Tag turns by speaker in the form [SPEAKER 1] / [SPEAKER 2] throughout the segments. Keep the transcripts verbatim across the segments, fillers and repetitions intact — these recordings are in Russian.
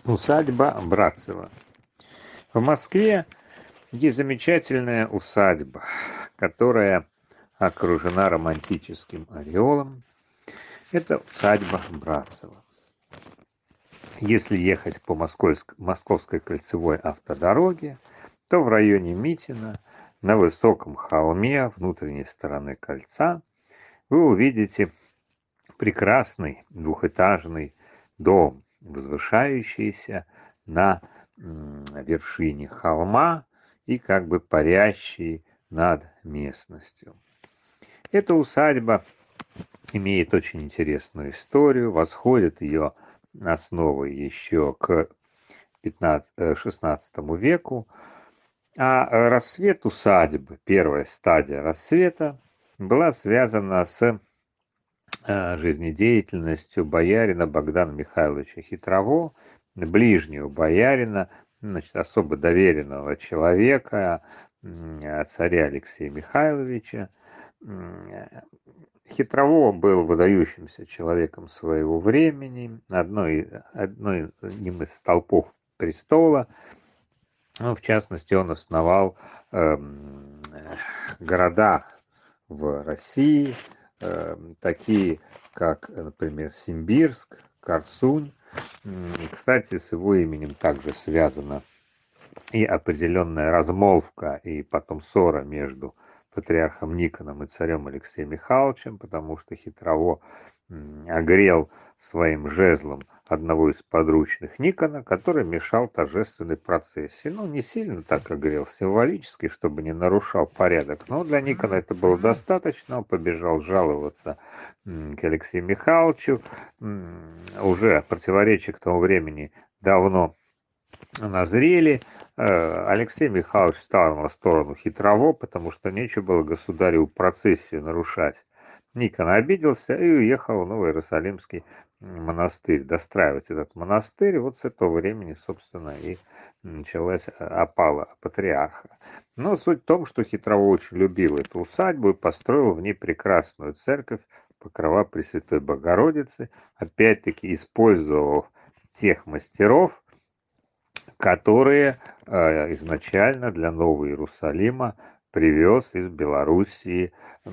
[SPEAKER 1] Усадьба Братцева. В Москве есть замечательная усадьба, которая окружена романтическим ореолом. Это усадьба Братцева. Если ехать по Московск- Московской кольцевой автодороге, то в районе Митина, на высоком холме внутренней стороны кольца, вы увидите прекрасный двухэтажный дом, возвышающийся на м, вершине холма и как бы парящий над местностью. Эта усадьба имеет очень интересную историю, восходит ее основы еще к шестнадцатому веку, а рассвет усадьбы, первая стадия рассвета, была связана с э, жизнедеятельностью боярина Богдана Михайловича Хитрово, ближнего боярина, значит, особо доверенного человека, царя Алексея Михайловича. Хитрово был выдающимся человеком своего времени, одной, одной одним из столпов престола. Ну, в частности, он основал э, города в России, э, такие как, например, Симбирск, Корсунь. Кстати, с его именем также связана и определенная размолвка, и потом ссора между патриархом Никоном и царем Алексеем Михайловичем, потому что Хитрово огрел своим жезлом одного из подручных Никона, который мешал торжественной процессии. Ну, не сильно так огрел, символически, чтобы не нарушал порядок, но для Никона это было достаточно. Он побежал жаловаться к Алексею Михайловичу. Уже противоречия к тому времени давно назрели. Алексей Михайлович стал на сторону Хитрово, потому что нечего было государеву процессию нарушать. Никон обиделся и уехал в Новоиерусалимский монастырь, достраивать этот монастырь. И вот с этого времени, собственно, и началась опала патриарха. Но суть в том, что Хитрово очень любил эту усадьбу и построил в ней прекрасную церковь Покрова Пресвятой Богородицы, опять-таки использовав тех мастеров, которые э, изначально для Нового Иерусалима привез из Белоруссии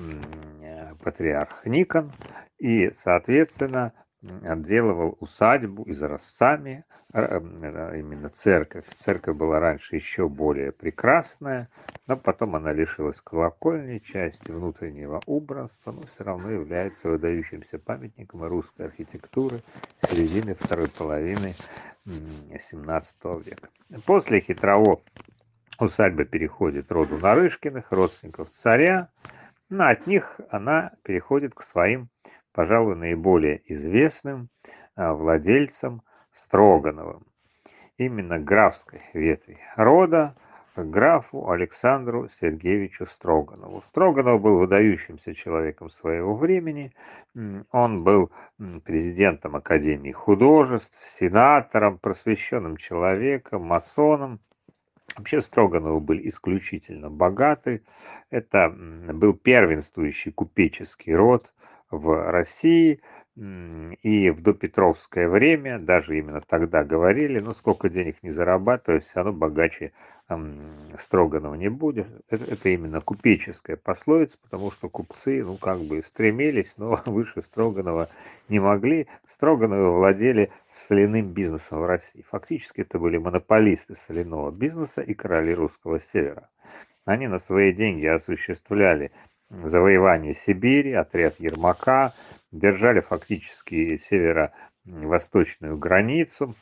[SPEAKER 1] э, патриарх Никон и, соответственно, отделывал усадьбу изразцами, э, э, именно церковь. Церковь была раньше еще более прекрасная, но потом она лишилась колокольной части, внутреннего убранства, но все равно является выдающимся памятником русской архитектуры середины второй половины семнадцатого века. После Хитрово усадьба переходит роду Нарышкиных, родственников царя, но от них она переходит к своим, пожалуй, наиболее известным владельцам Строгановым. Именно графской ветви рода, графу Александру Сергеевичу Строганову. Строганов был выдающимся человеком своего времени. Он был президентом Академии художеств, сенатором, просвещенным человеком, масоном. Вообще Строгановы были исключительно богаты. Это был первенствующий купеческий род в России. И в допетровское время, даже именно тогда говорили, ну сколько денег не зарабатываешь, все равно богаче Строганова не будешь. Это, это именно купеческая пословица, потому что купцы, ну как бы стремились, но выше Строганова не могли. Строгановы владели соляным бизнесом в России. Фактически это были монополисты соляного бизнеса и короли русского севера. Они на свои деньги осуществляли завоевание Сибири, отряд Ермака, держали фактически северо-восточную границу.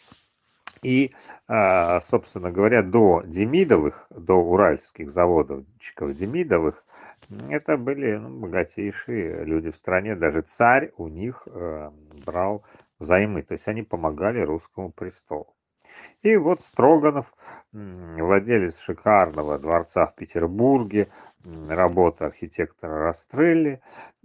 [SPEAKER 1] И, собственно говоря, до Демидовых, до уральских заводчиков Демидовых, это были ну, богатейшие люди в стране. Даже царь у них э, брал взаймы, то есть они помогали русскому престолу. И вот Строганов, владелец шикарного дворца в Петербурге, работа архитектора Растрелли,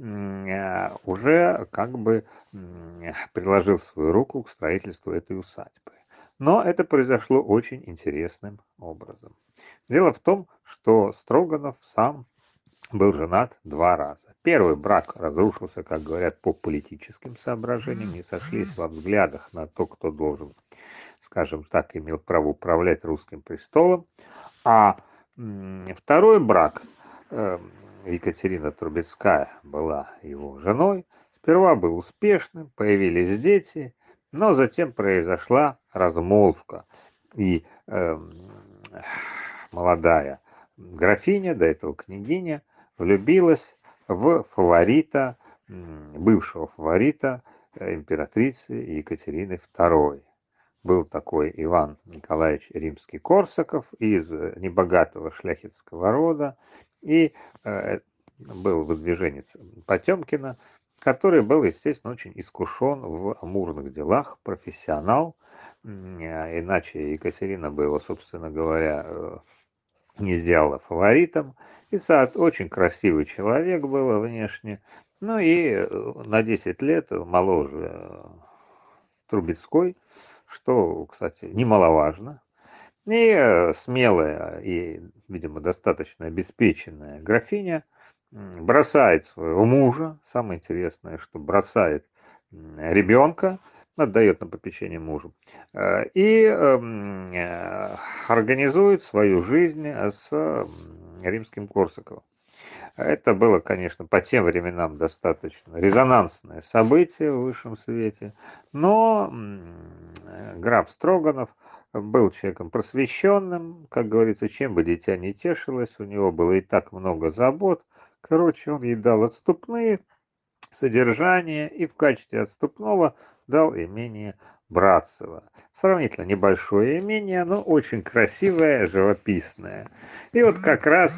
[SPEAKER 1] уже как бы приложил свою руку к строительству этой усадьбы. Но это произошло очень интересным образом. Дело в том, что Строганов сам был женат два раза. Первый брак разрушился, как говорят, по политическим соображениям, не сошлись во взглядах на то, кто должен скажем так, имел право управлять русским престолом. А второй брак, э, Екатерина Трубецкая была его женой, сперва был успешным, появились дети, но затем произошла размолвка, и э, молодая графиня, до этого княгиня, влюбилась в фаворита, бывшего фаворита императрицы Екатерины второй. Был такой Иван Николаевич Римский-Корсаков из небогатого шляхетского рода, и э, был выдвиженец Потемкина, который был, естественно, очень искушен в амурных делах, профессионал, иначе Екатерина бы его, собственно говоря, не сделала фаворитом. И Саад очень красивый человек был внешне, ну и на десять лет моложе Трубецкой, что, кстати, немаловажно. И смелая и, видимо, достаточно обеспеченная графиня бросает своего мужа. Самое интересное, что бросает ребенка, отдает на попечение мужу, и организует свою жизнь с римским Корсаковым. Это было, конечно, по тем временам достаточно резонансное событие в высшем свете, но граф Строганов был человеком просвещенным, как говорится, чем бы дитя не тешилось, у него было и так много забот. Короче, он ей дал отступные содержания и в качестве отступного дал имение Братцево. Сравнительно небольшое имение, но очень красивое, живописное. И вот как раз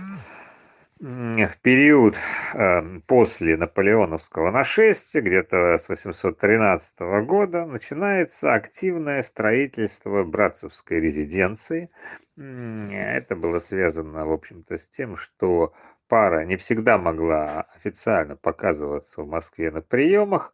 [SPEAKER 1] в период э, после наполеоновского нашествия, где-то с восемьсот тринадцатого года, начинается активное строительство братцевской резиденции. Это было связано, в общем-то, с тем, что пара не всегда могла официально показываться в Москве на приемах,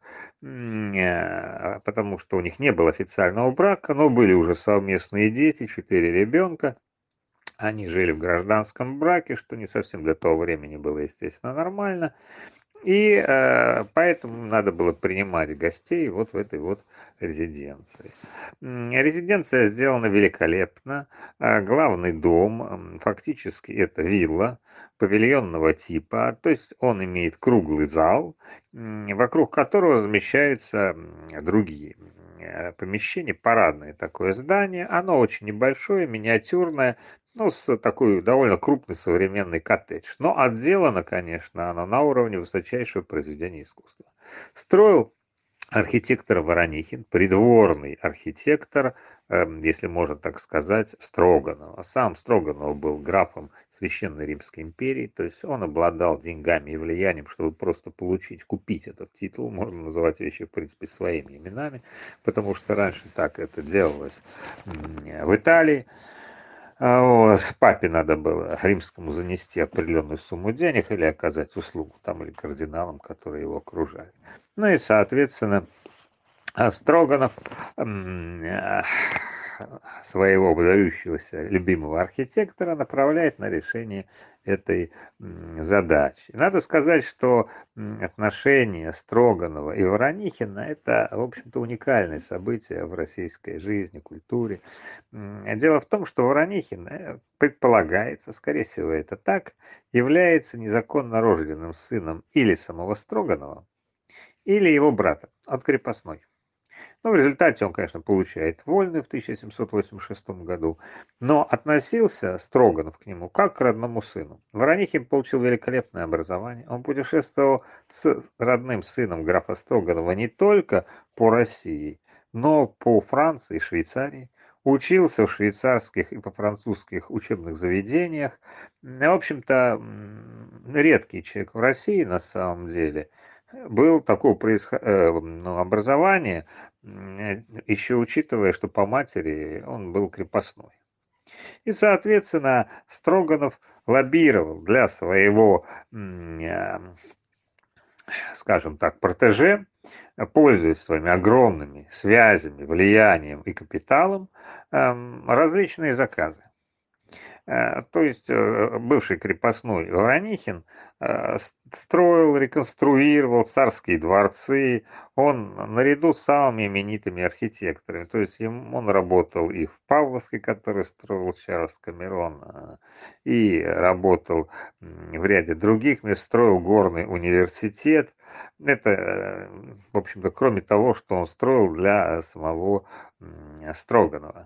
[SPEAKER 1] потому что у них не было официального брака, но были уже совместные дети, четыре ребенка. Они жили в гражданском браке, что не совсем для того времени было, естественно, нормально. И э, поэтому надо было принимать гостей вот в этой вот резиденции. Резиденция сделана великолепно. Главный дом, фактически это вилла павильонного типа, то есть он имеет круглый зал, вокруг которого размещаются другие помещения, парадное такое здание. Оно очень небольшое, миниатюрное, ну, с такой довольно крупный современный коттедж. Но отделано, конечно, оно на уровне высочайшего произведения искусства. Строил архитектор Воронихин, придворный архитектор, э, если можно так сказать, Строганова. Сам Строганов был графом Священной Римской империи, то есть он обладал деньгами и влиянием, чтобы просто получить, купить этот титул. Можно называть вещи, в принципе, своими именами, потому что раньше так это делалось в Италии. Вот. Папе надо было римскому занести определенную сумму денег или оказать услугу там, или кардиналам, которые его окружали. Ну и, соответственно, Строганов своего выдающегося любимого архитектора направляет на решение этой задачи. Надо сказать, что отношения Строганова и Воронихина – это, в общем-то, уникальное событие в российской жизни, культуре. Дело в том, что Воронихин, предполагается, скорее всего, это так, является незаконно рожденным сыном или самого Строганова, или его брата от крепостной. Ну, в результате он, конечно, получает вольную в тысяча семьсот восемьдесят шестом году, но относился Строганов к нему как к родному сыну. Воронихин получил великолепное образование. Он путешествовал с родным сыном графа Строганова не только по России, но по Франции и Швейцарии. Учился в швейцарских и по французских учебных заведениях. В общем-то, редкий человек в России на самом деле был такого происход... ну, образования, еще учитывая, что по матери он был крепостной. И, соответственно, Строганов лоббировал для своего, скажем так, протеже, пользуясь своими огромными связями, влиянием и капиталом, различные заказы. То есть бывший крепостной Воронихин строил, реконструировал царские дворцы. Он наряду с самыми именитыми архитекторами. То есть он работал и в Павловске, который строил Чарльз Камерон, и работал в ряде других мест, строил горный университет. Это, в общем-то, кроме того, что он строил для самого Строганова.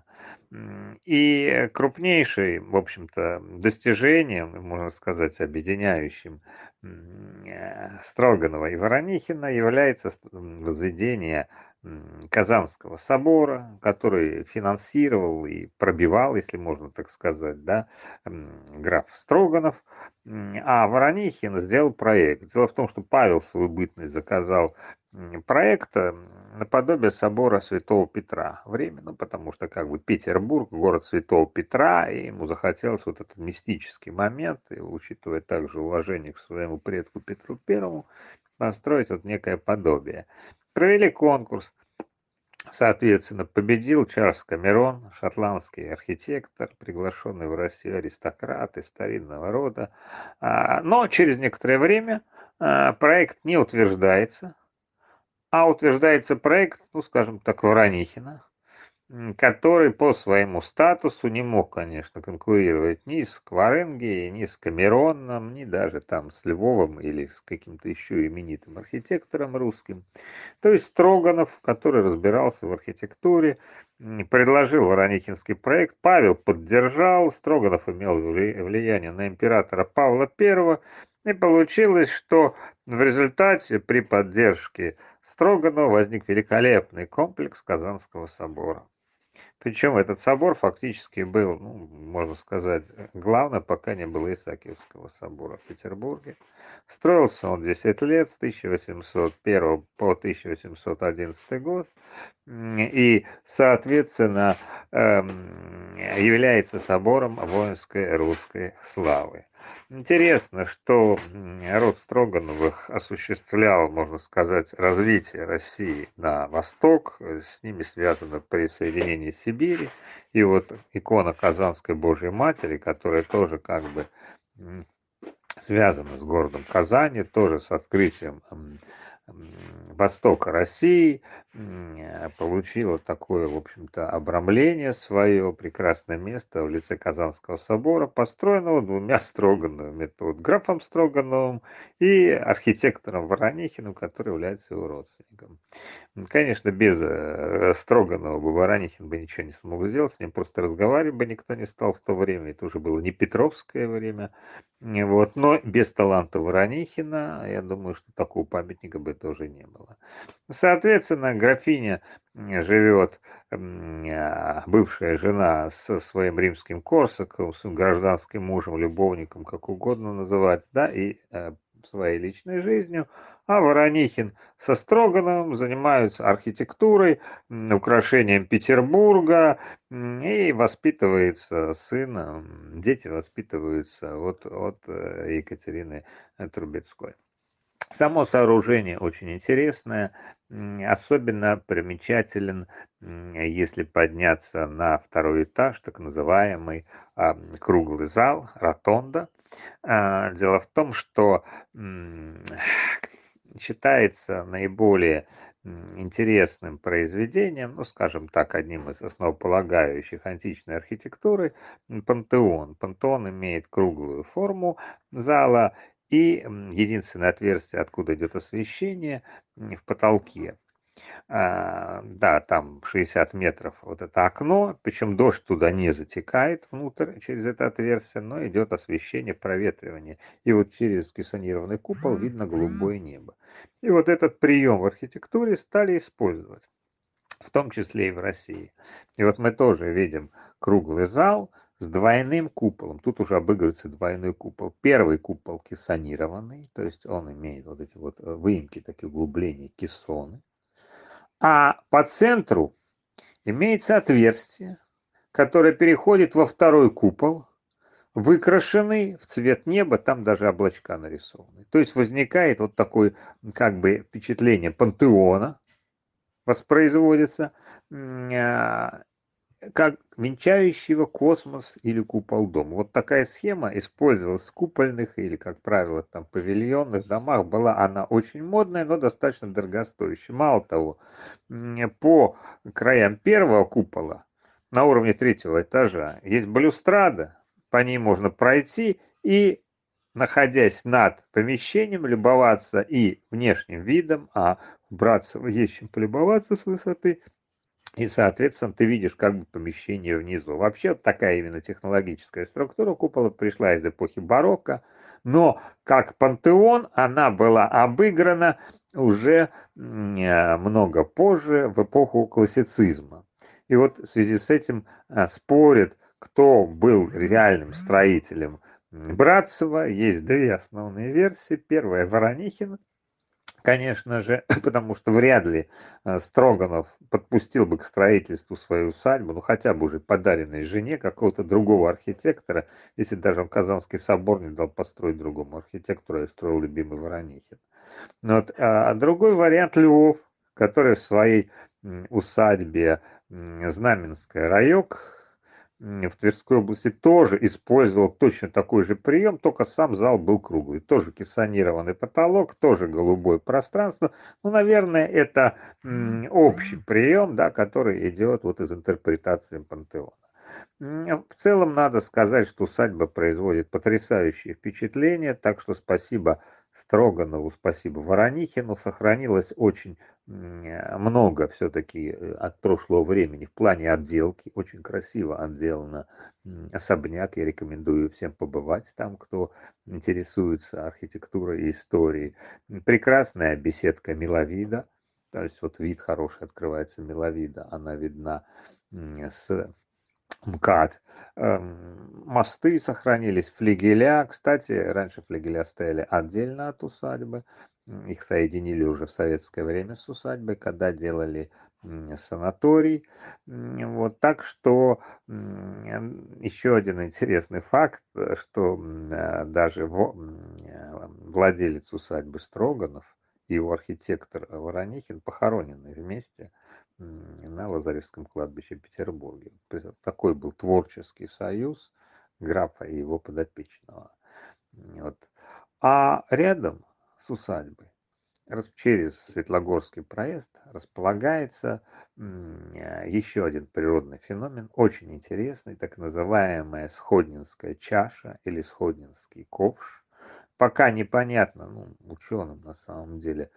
[SPEAKER 1] И крупнейшим, в общем-то, достижением, можно сказать, объединяющим Строганова и Воронихина является возведение Казанского собора, который финансировал и пробивал, если можно так сказать, да, граф Строганов, а Воронихин сделал проект. Дело в том, что Павел в свою бытность заказал проект наподобие собора Святого Петра. Временно, потому что как бы Петербург, город Святого Петра, и ему захотелось вот этот мистический момент, и учитывая также уважение к своему предку Петру Первому, построить вот некое подобие. Провели конкурс. Соответственно, победил Чарльз Камерон, шотландский архитектор, приглашенный в Россию аристократ из старинного рода. Но через некоторое время проект не утверждается, а утверждается проект, ну, скажем так, Воронихина, который по своему статусу не мог, конечно, конкурировать ни с Кваренги, ни с Камероном, ни даже там с Львовым или с каким-то еще именитым архитектором русским. То есть Строганов, который разбирался в архитектуре, предложил Воронихинский проект, Павел поддержал, Строганов имел влияние на императора Павла Первого, и получилось, что в результате при поддержке Строганова возник великолепный комплекс Казанского собора. Причем этот собор фактически был, ну, можно сказать, главным, пока не было Исаакиевского собора в Петербурге. Строился он десять лет, с тысяча восемьсот первого по тысяча восемьсот одиннадцатый год, и, соответственно, является собором воинской русской славы. Интересно, что род Строгановых осуществлял, можно сказать, развитие России на восток, с ними связано присоединение Сибири, и вот икона Казанской Божьей Матери, которая тоже как бы связана с городом Казани, тоже с открытием востока России, получила такое, в общем-то, обрамление свое, прекрасное место в лице Казанского собора, построенного двумя Строгановыми, это вот графом Строгановым и архитектором Воронихиным, который является его родственником. Конечно, без Строганова бы Воронихин бы ничего не смог сделать, с ним просто разговаривать бы никто не стал в то время, это уже было не Петровское время, вот, но без таланта Воронихина, я думаю, что такого памятника бы тоже не было. Соответственно, графиня живет, бывшая жена со своим римским Корсаком, с гражданским мужем, любовником, как угодно называть, да, и своей личной жизнью, а Воронихин со Строгановым занимаются архитектурой, украшением Петербурга, и воспитывается сын, дети воспитываются от, от Екатерины Трубецкой. Само сооружение очень интересное, особенно примечателен, если подняться на второй этаж, так называемый круглый зал, ротонда. Дело в том, что считается наиболее интересным произведением, ну, скажем так, одним из основополагающих античной архитектуры, пантеон. Пантеон имеет круглую форму зала и единственное отверстие, откуда идет освещение, в потолке. А, да, там шестьдесят метров вот это окно, причем дождь туда не затекает внутрь через это отверстие, но идет освещение, проветривание. И вот через кессонированный купол видно голубое небо. И вот этот прием в архитектуре стали использовать, в том числе и в России. И вот мы тоже видим круглый зал с двойным куполом. Тут уже обыгрывается двойной купол. Первый купол кессонированный, то есть он имеет вот эти вот выемки, такие углубления, кессоны. А по центру имеется отверстие, которое переходит во второй купол, выкрашенный в цвет неба, там даже облачка нарисованы. То есть возникает вот такое как бы впечатление пантеона, воспроизводится, как венчающего космос или купол дома. Вот такая схема использовалась в купольных или, как правило, там павильонных домах. Была она очень модная, но достаточно дорогостоящая. Мало того, по краям первого купола на уровне третьего этажа есть балюстрада, по ней можно пройти и, находясь над помещением, любоваться и внешним видом, а браться есть чем полюбоваться с высоты, и, соответственно, ты видишь как бы помещение внизу. Вообще вот такая именно технологическая структура купола пришла из эпохи барокко, но как пантеон она была обыграна уже много позже, в эпоху классицизма. И вот в связи с этим а, спорят, кто был реальным строителем Братцева. Есть две основные версии. Первая — Воронихин, конечно же, потому что вряд ли э, Строганов подпустил бы к строительству свою усадьбу, ну хотя бы уже подаренной жене какого-то другого архитектора, если даже он Казанский собор не дал построить другому архитектору, и строил любимый Воронихин. Ну вот, а другой вариант — Львов, который в своей усадьбе Знаменская райок в Тверской области тоже использовал точно такой же прием, только сам зал был круглый. Тоже кессонированный потолок, тоже голубое пространство. Ну, наверное, это общий прием, да, который идет вот из интерпретации пантеона. В целом надо сказать, что усадьба производит потрясающее впечатление, так что спасибо Строганову, спасибо Воронихину. Сохранилось очень много все-таки от прошлого времени в плане отделки. Очень красиво отделано особняк. Я рекомендую всем побывать там, кто интересуется архитектурой и историей. Прекрасная беседка Миловида. То есть вот вид хороший открывается Миловида. Она видна с МКАД. Эм, Мосты сохранились, флигеля. Кстати, раньше флигеля стояли отдельно от усадьбы. Их соединили уже в советское время с усадьбой, когда делали санаторий. Вот так что еще один интересный факт, что э, даже э, владелец усадьбы Строганов и его архитектор Воронихин похоронены вместе на Лазаревском кладбище в Петербурге. Такой был творческий союз графа и его подопечного. Вот. А рядом с усадьбой, через Светлогорский проезд, располагается еще один природный феномен, очень интересный, так называемая Сходнинская чаша или Сходнинский ковш. Пока непонятно, ну, ученым на самом деле,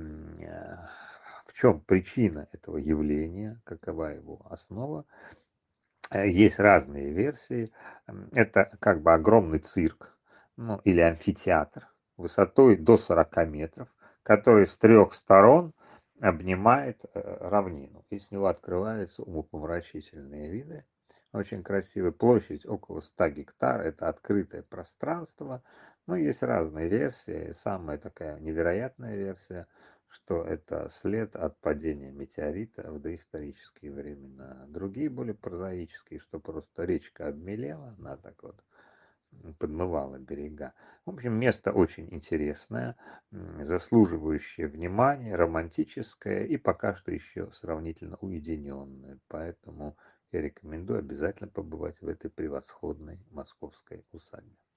[SPEAKER 1] в чем причина этого явления, какова его основа. Есть разные версии. Это как бы огромный цирк, ну, или амфитеатр высотой до сорока метров, который с трех сторон обнимает равнину. И с него открываются умопомрачительные виды. Очень красивая площадь, около ста гектар. Это открытое пространство. Ну, есть разные версии. Самая такая невероятная версия, что это след от падения метеорита в доисторические времена. Другие, более прозаические, что просто речка обмелела, она так вот подмывала берега. В общем, место очень интересное, заслуживающее внимания, романтическое и пока что еще сравнительно уединенное. Поэтому я рекомендую обязательно побывать в этой превосходной московской усадьбе.